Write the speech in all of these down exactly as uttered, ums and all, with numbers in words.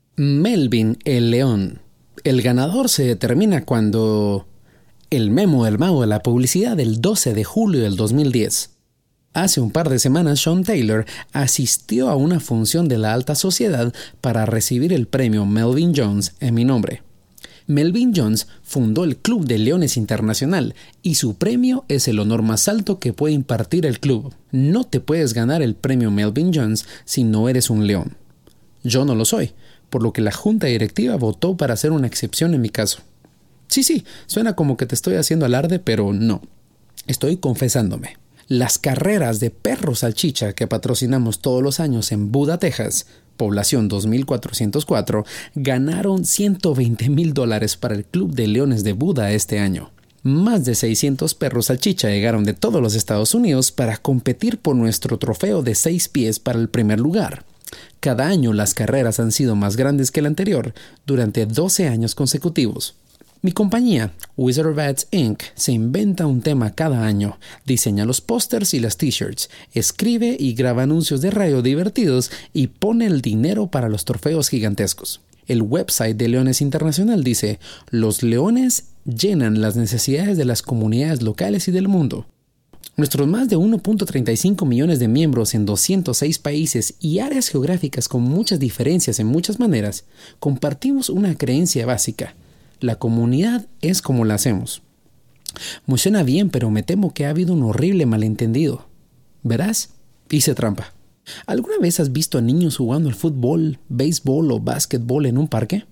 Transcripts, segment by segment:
Melvin el león. El ganador se determina cuando... El memo del mago de la publicidad del doce de julio del dos mil diez. Hace un par de semanas Sean Taylor asistió a una función de la alta sociedad para recibir el premio Melvin Jones en mi nombre. Melvin Jones fundó el Club de Leones Internacional y su premio es el honor más alto que puede impartir el club. No te puedes ganar el premio Melvin Jones si no eres un león. Yo no lo soy, por lo que la junta directiva votó para hacer una excepción en mi caso. Sí, sí, suena como que te estoy haciendo alarde, pero no. Estoy confesándome. Las carreras de perro salchicha que patrocinamos todos los años en Buda, Texas, población dos mil cuatrocientos cuatro, ganaron ciento veinte mil dólares para el Club de Leones de Buda este año. Más de seiscientos perros salchicha llegaron de todos los Estados Unidos para competir por nuestro trofeo de seis pies para el primer lugar. Cada año las carreras han sido más grandes que el anterior durante doce años consecutivos. Mi compañía, Wizard Bats incorporated, se inventa un tema cada año, diseña los pósters y las t-shirts, escribe y graba anuncios de radio divertidos y pone el dinero para los trofeos gigantescos. El website de Leones Internacional dice: los leones llenan las necesidades de las comunidades locales y del mundo. Nuestros más de uno punto treinta y cinco millones de miembros en doscientos seis países y áreas geográficas con muchas diferencias en muchas maneras, compartimos una creencia básica. La comunidad es como la hacemos. Me suena bien, pero me temo que ha habido un horrible malentendido. ¿Verás? Hice trampa. ¿Alguna vez has visto a niños jugando al fútbol, béisbol o básquetbol en un parque?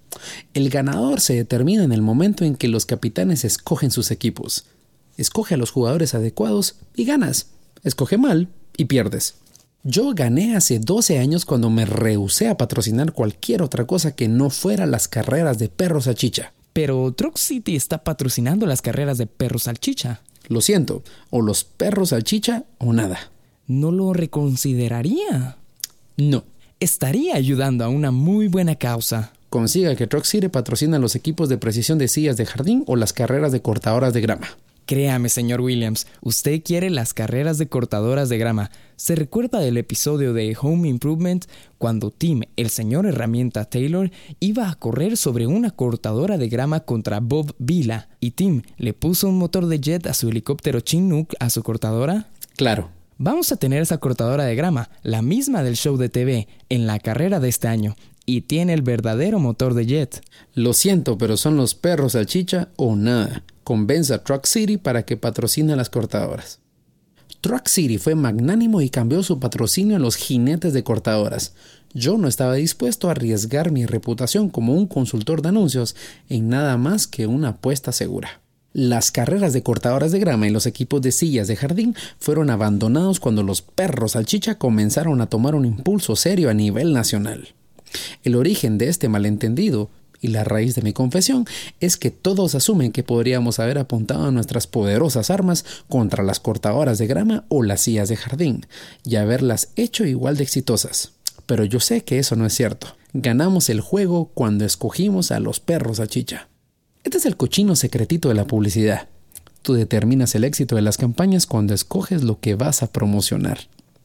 El ganador se determina en el momento en que los capitanes escogen sus equipos. Escoge a los jugadores adecuados y ganas. Escoge mal y pierdes. Yo gané hace doce años cuando me rehusé a patrocinar cualquier otra cosa que no fuera las carreras de perros salchicha. Pero Truck City está patrocinando las carreras de perros salchicha. Lo siento, o los perros salchicha o nada. ¿No lo reconsideraría? No. Estaría ayudando a una muy buena causa. Consiga que Truck City patrocina los equipos de precisión de sillas de jardín o las carreras de cortadoras de grama. Créame, señor Williams, usted quiere las carreras de cortadoras de grama. ¿Se recuerda del episodio de Home Improvement cuando Tim, el señor herramienta Taylor, iba a correr sobre una cortadora de grama contra Bob Vila y Tim le puso un motor de jet a su helicóptero Chinook a su cortadora? Claro. Vamos a tener esa cortadora de grama, la misma del show de T V, en la carrera de este año. Y tiene el verdadero motor de jet. Lo siento, pero son los perros salchicha o nada. Convenza a Truck City para que patrocine las cortadoras. Truck City fue magnánimo y cambió su patrocinio a los jinetes de cortadoras. Yo no estaba dispuesto a arriesgar mi reputación como un consultor de anuncios en nada más que una apuesta segura. Las carreras de cortadoras de grama y los equipos de sillas de jardín fueron abandonados cuando los perros salchicha comenzaron a tomar un impulso serio a nivel nacional. El origen de este malentendido y la raíz de mi confesión es que todos asumen que podríamos haber apuntado nuestras poderosas armas contra las cortadoras de grama o las sillas de jardín y haberlas hecho igual de exitosas. Pero yo sé que eso no es cierto. Ganamos el juego cuando escogimos a los perros salchicha. Este es el cochino secretito de la publicidad. Tú determinas el éxito de las campañas cuando escoges lo que vas a promocionar.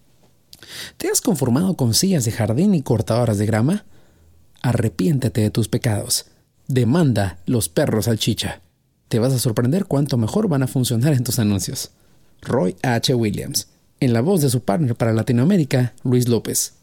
¿Te has conformado con sillas de jardín y cortadoras de grama? Arrepiéntete de tus pecados. Demanda los perros salchicha. Te vas a sorprender cuánto mejor van a funcionar en tus anuncios. Roy H. Williams, en la voz de su partner para Latinoamérica, Luis López.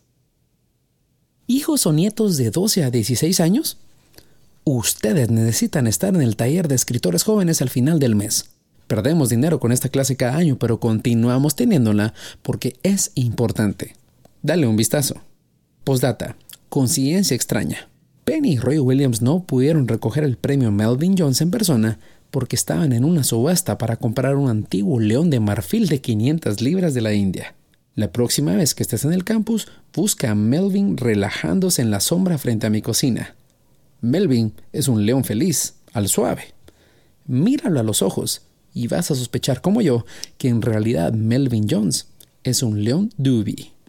¿Hijos o nietos de doce a dieciséis años? Ustedes necesitan estar en el taller de escritores jóvenes al final del mes. Perdemos dinero con esta clase cada año, pero continuamos teniéndola porque es importante. Dale un vistazo. Postdata. Coincidencia extraña. Penny y Roy Williams no pudieron recoger el premio Melvin Jones en persona porque estaban en una subasta para comprar un antiguo león de marfil de quinientas libras de la India. La próxima vez que estés en el campus, busca a Melvin relajándose en la sombra frente a mi cocina. Melvin es un león feliz, al suave. Míralo a los ojos y vas a sospechar como yo que en realidad Melvin Jones es un león doobie.